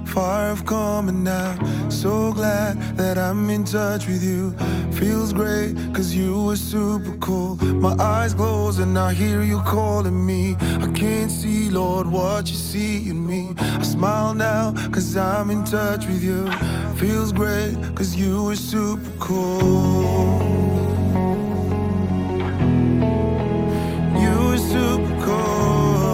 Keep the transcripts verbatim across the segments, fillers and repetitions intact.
far of coming now. So glad that I'm in touch with you. Feels great, cause you were super cool. My eyes close and I hear you calling me. I can't see, Lord, what you see in me. I smile now, cause I'm in touch with you. Feels great, cause you were super cool. You were super cool.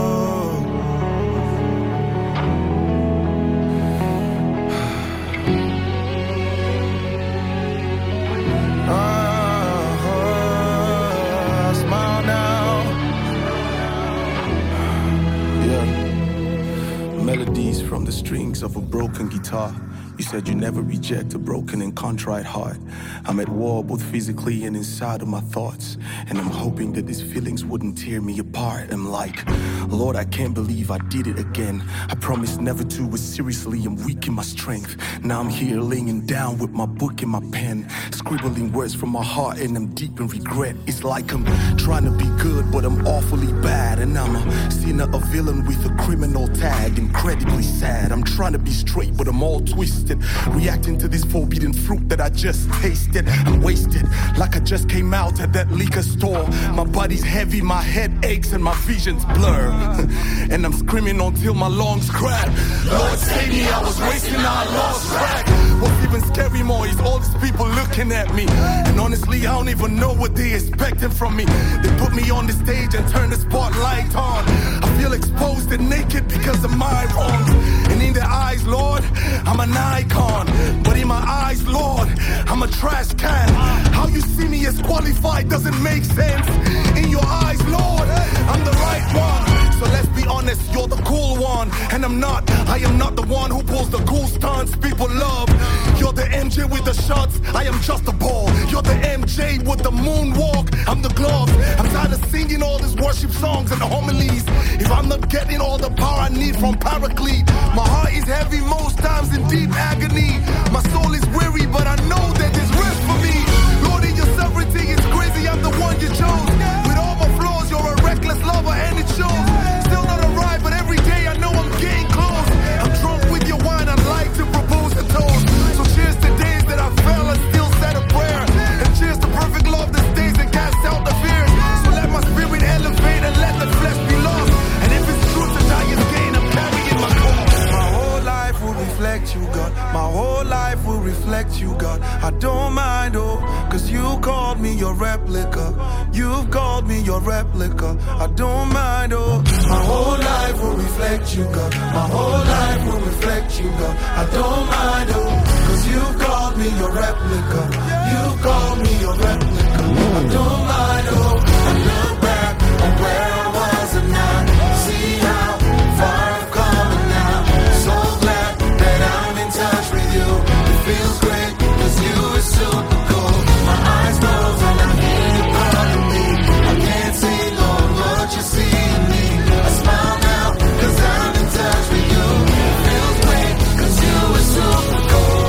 Melodies from the strings of a broken guitar. You said you never reject a broken and contrite heart. I'm at war both physically and inside of my thoughts, and I'm hoping that these feelings wouldn't tear me apart. I'm like, Lord, I can't believe I did it again. I promised never to, but seriously I'm weak in my strength. Now I'm here laying down with my book and my pen, scribbling words from my heart, and I'm deep in regret. It's like I'm trying to be good, but I'm awfully bad, and I'm a sinner, a villain with a criminal tag. Incredibly sad. I'm trying to be straight, but I'm all twisted, reacting to this forbidden fruit that I just tasted. I'm wasted, like I just came out at that liquor store. My body's heavy, my head aches, and my vision's blur. And I'm screaming until my lungs crack. Lord, save me, I was wasting, I lost track. What's even scary more is all these people looking at me, and honestly I don't even know what they expecting from me. They put me on the stage and turn the spotlight on. I feel exposed and naked because of my wrongs. And in their eyes, Lord, I'm an icon, but in my eyes, Lord, I'm a trash can. How you see me as qualified doesn't make sense. In your eyes, Lord, I'm the right one. So let's be honest, you're the cool one, and I'm not. I am not the one who pulls the cool stunts people love. You're the M J with the shots, I am just a ball. You're the M J with the moonwalk, I'm the gloves. I'm tired of singing all these worship songs and homilies if I'm not getting all the power I need from Paraclete. My heart is heavy most times in deep agony. My soul is weary, but I know that there's rest for me. Lord, in your sovereignty, it's crazy, I'm the one you chose. With all my flaws, you're a reckless lover, and it shows. Still not arrived, but every day I know I'm getting close. I'm drunk with your wine, I'd like to propose a toast. So cheers to days that I fell and still said a prayer, and cheers to perfect love that stays and casts out the fears. So let my spirit elevate and let the flesh be lost. And if it's true to die is gain, I'm carrying my cross. My whole life will reflect you, God. My whole life will reflect you, God. I don't mind, oh, cause you called me your replica. You've called me your replica. I don't mind, oh. My whole life will reflect you, God. My whole life will reflect you, God. I don't mind, oh, cause you've called me your replica. You've called me your replica. I don't mind, oh. I look back on where I was and now see how far I've come and now. So glad that I'm in touch with you. It feels great cause you are super cool. My eyes close and I hear you calling me. I can't see, Lord, what you see in me. I smile now cause I'm in touch with you. It feels great cause you are super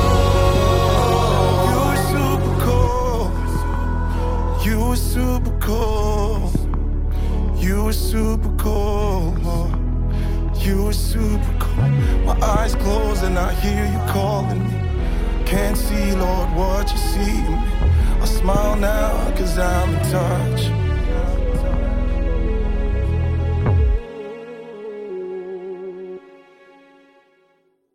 cool. You are super cool. You are super cool. You are super cool. You are super cool. My eyes close and I hear you calling me. Can't see, Lord, what you see in me. I smile now cause I'm in touch.